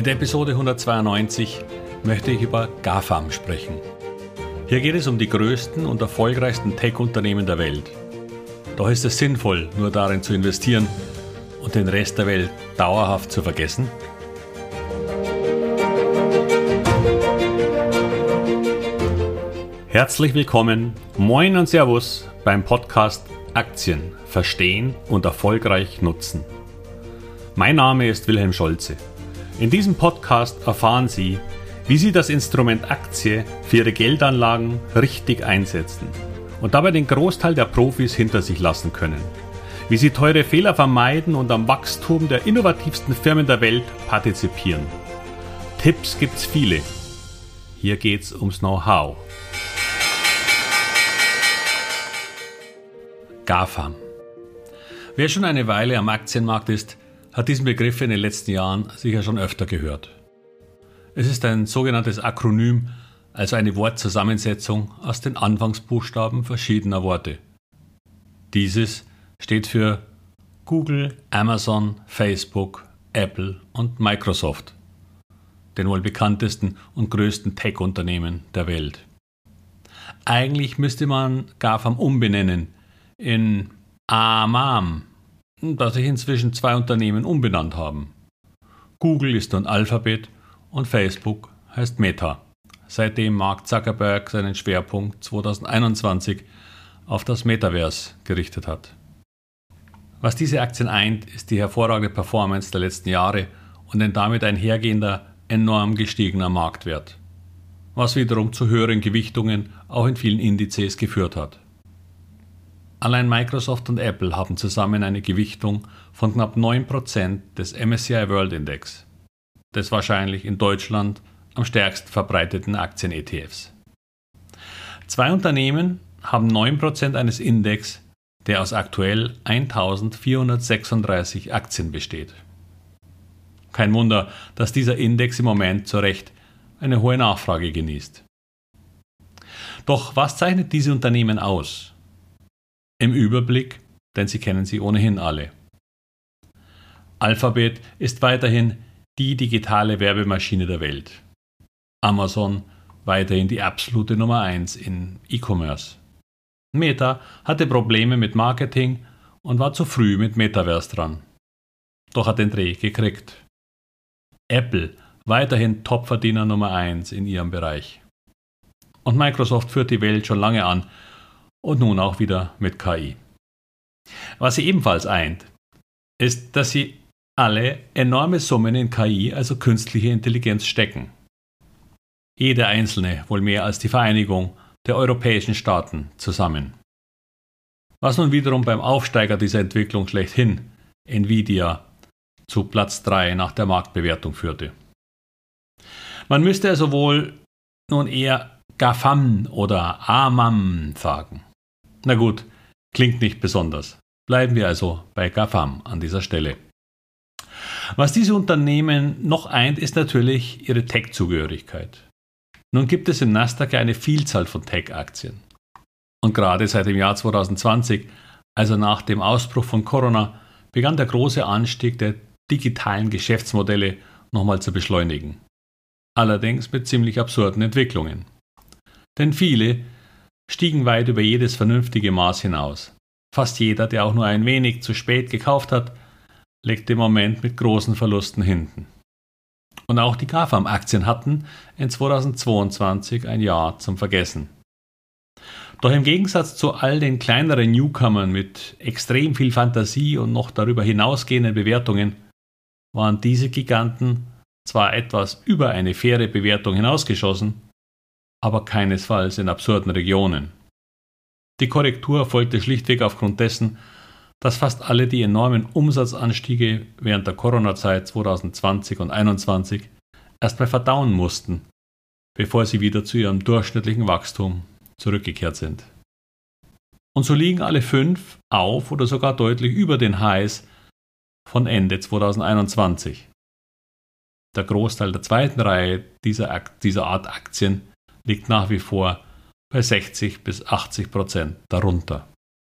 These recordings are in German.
der Episode 192 möchte ich über GAFAM sprechen. Hier geht es um die größten und erfolgreichsten Tech-Unternehmen der Welt. Doch ist es sinnvoll, nur darin zu investieren und den Rest der Welt dauerhaft zu vergessen? Herzlich willkommen, moin und Servus beim Podcast Aktien verstehen und erfolgreich nutzen. Mein Name ist Wilhelm Scholze. In diesem Podcast erfahren Sie, wie Sie das Instrument Aktie für Ihre Geldanlagen richtig einsetzen und dabei den Großteil der Profis hinter sich lassen können. Wie Sie teure Fehler vermeiden und am Wachstum der innovativsten Firmen der Welt partizipieren. Tipps gibt's viele. Hier geht's ums Know-how. GAFAM. Wer schon eine Weile am Aktienmarkt ist, hat diesen Begriff in den letzten Jahren sicher schon öfter gehört. Es ist ein sogenanntes Akronym, also eine Wortzusammensetzung aus den Anfangsbuchstaben verschiedener Worte. Dieses steht für Google, Amazon, Facebook, Apple und Microsoft, den wohl bekanntesten und größten Tech-Unternehmen der Welt. Eigentlich müsste man GAFAM umbenennen in AMAM, da sich inzwischen 2 Unternehmen umbenannt haben. Google ist nun Alphabet und Facebook heißt Meta, seitdem Mark Zuckerberg seinen Schwerpunkt 2021 auf das Metaverse gerichtet hat. Was diese Aktien eint, ist die hervorragende Performance der letzten Jahre und ein damit einhergehender, enorm gestiegener Marktwert, was wiederum zu höheren Gewichtungen auch in vielen Indizes geführt hat. Allein Microsoft und Apple haben zusammen eine Gewichtung von knapp 9% des MSCI World Index, des wahrscheinlich in Deutschland am stärksten verbreiteten Aktien-ETFs. 2 Unternehmen haben 9% eines Index, der aus aktuell 1436 Aktien besteht. Kein Wunder, dass dieser Index im Moment zu Recht eine hohe Nachfrage genießt. Doch was zeichnet diese Unternehmen aus? Im Überblick, denn Sie kennen sie ohnehin alle. Alphabet ist weiterhin die digitale Werbemaschine der Welt. Amazon weiterhin die absolute Nummer 1 in E-Commerce. Meta hatte Probleme mit Marketing und war zu früh mit Metaverse dran. Doch hat den Dreh gekriegt. Apple weiterhin Topverdiener Nummer 1 in ihrem Bereich. Und Microsoft führt die Welt schon lange an und nun auch wieder mit KI. Was sie ebenfalls eint, ist, dass sie alle enorme Summen in KI, also künstliche Intelligenz, stecken. Jede einzelne wohl mehr als die Vereinigung der europäischen Staaten zusammen. Was nun wiederum beim Aufsteiger dieser Entwicklung schlechthin, Nvidia, zu Platz 3 nach der Marktbewertung führte. Man müsste also wohl nun eher GAFAM oder AMAM sagen. Na gut, klingt nicht besonders. Bleiben wir also bei GAFAM an dieser Stelle. Was diese Unternehmen noch eint, ist natürlich ihre Tech-Zugehörigkeit. Nun gibt es im Nasdaq eine Vielzahl von Tech-Aktien. Und gerade seit dem Jahr 2020, also nach dem Ausbruch von Corona, begann der große Anstieg der digitalen Geschäftsmodelle nochmal zu beschleunigen. Allerdings mit ziemlich absurden Entwicklungen. Denn viele stiegen weit über jedes vernünftige Maß hinaus. Fast jeder, der auch nur ein wenig zu spät gekauft hat, legt im Moment mit großen Verlusten hinten. Und auch die GAFAM-Aktien hatten in 2022 ein Jahr zum Vergessen. Doch im Gegensatz zu all den kleineren Newcomern mit extrem viel Fantasie und noch darüber hinausgehenden Bewertungen waren diese Giganten zwar etwas über eine faire Bewertung hinausgeschossen, aber keinesfalls in absurden Regionen. Die Korrektur erfolgte schlichtweg aufgrund dessen, dass fast alle die enormen Umsatzanstiege während der Corona-Zeit 2020 und 2021 erstmal verdauen mussten, bevor sie wieder zu ihrem durchschnittlichen Wachstum zurückgekehrt sind. Und so liegen alle 5 auf oder sogar deutlich über den Highs von Ende 2021. Der Großteil der zweiten Reihe dieser Art Aktien liegt nach wie vor bei 60-80% darunter.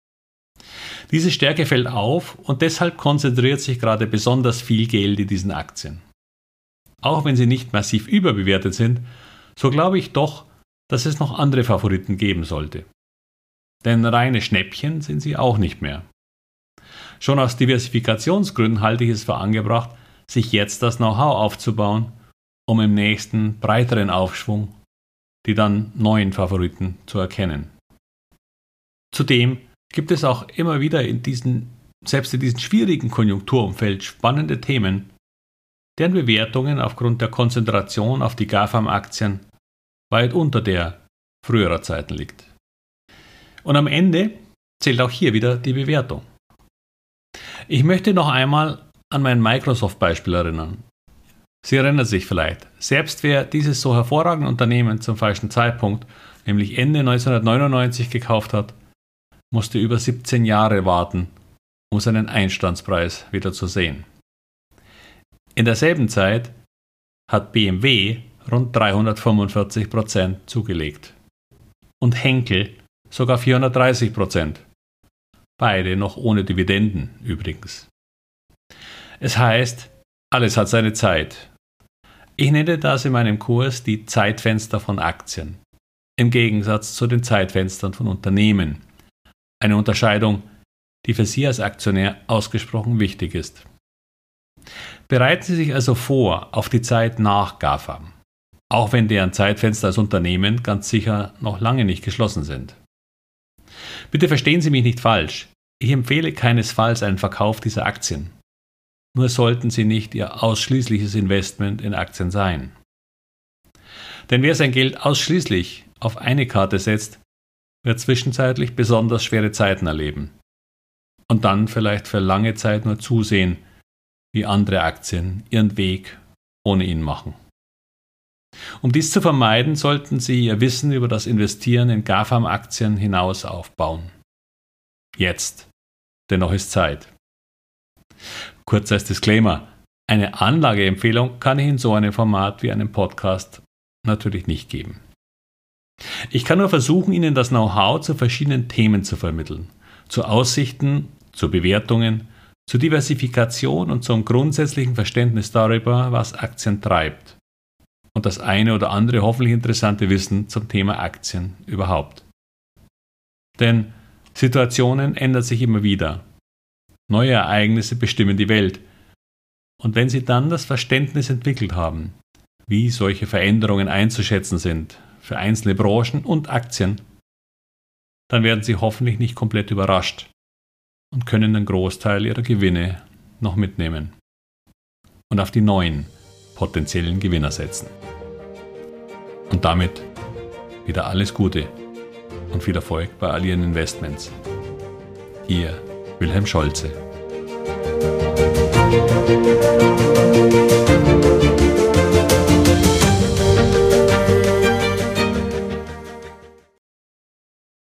Diese Stärke fällt auf und deshalb konzentriert sich gerade besonders viel Geld in diesen Aktien. auch wenn sie nicht massiv überbewertet sind, so glaube ich doch, dass es noch andere Favoriten geben sollte. Denn reine Schnäppchen sind sie auch nicht mehr. Schon aus Diversifikationsgründen halte ich es für angebracht, sich jetzt das Know-how aufzubauen, um im nächsten breiteren Aufschwung die dann neuen Favoriten zu erkennen. Zudem gibt es auch immer wieder selbst in diesem schwierigen Konjunkturumfeld spannende Themen, deren Bewertungen aufgrund der Konzentration auf die GAFAM-Aktien weit unter der früherer Zeiten liegt. Und am Ende zählt auch hier wieder die Bewertung. Ich möchte noch einmal an mein Microsoft-Beispiel erinnern. Sie erinnern sich vielleicht, selbst wer dieses so hervorragende Unternehmen zum falschen Zeitpunkt, nämlich Ende 1999 gekauft hat, musste über 17 Jahre warten, um seinen Einstandspreis wieder zu sehen. In derselben Zeit hat BMW rund 345% zugelegt und Henkel sogar 430%. Beide noch ohne Dividenden übrigens. Es heißt, alles hat seine Zeit. Ich nenne das in meinem Kurs die Zeitfenster von Aktien, im Gegensatz zu den Zeitfenstern von Unternehmen. Eine Unterscheidung, die für Sie als Aktionär ausgesprochen wichtig ist. Bereiten Sie sich also vor auf die Zeit nach GAFAM, auch wenn deren Zeitfenster als Unternehmen ganz sicher noch lange nicht geschlossen sind. Bitte verstehen Sie mich nicht falsch, ich empfehle keinesfalls einen Verkauf dieser Aktien. Nur sollten sie nicht Ihr ausschließliches Investment in Aktien sein. Denn wer sein Geld ausschließlich auf eine Karte setzt, wird zwischenzeitlich besonders schwere Zeiten erleben und dann vielleicht für lange Zeit nur zusehen, wie andere Aktien ihren Weg ohne ihn machen. Um dies zu vermeiden, sollten Sie Ihr Wissen über das Investieren in GAFAM-Aktien hinaus aufbauen. Jetzt, denn noch ist Zeit. Kurz als Disclaimer, eine Anlageempfehlung kann ich in so einem Format wie einem Podcast natürlich nicht geben. Ich kann nur versuchen, Ihnen das Know-how zu verschiedenen Themen zu vermitteln, zu Aussichten, zu Bewertungen, zur Diversifikation und zum grundsätzlichen Verständnis darüber, was Aktien treibt und das eine oder andere hoffentlich interessante Wissen zum Thema Aktien überhaupt. Denn Situationen ändern sich immer wieder. Neue Ereignisse bestimmen die Welt. Und wenn Sie dann das Verständnis entwickelt haben, wie solche Veränderungen einzuschätzen sind für einzelne Branchen und Aktien, dann werden Sie hoffentlich nicht komplett überrascht und können den Großteil Ihrer Gewinne noch mitnehmen und auf die neuen potenziellen Gewinner setzen. Und damit wieder alles Gute und viel Erfolg bei all Ihren Investments. Ihr Wilhelm Scholze.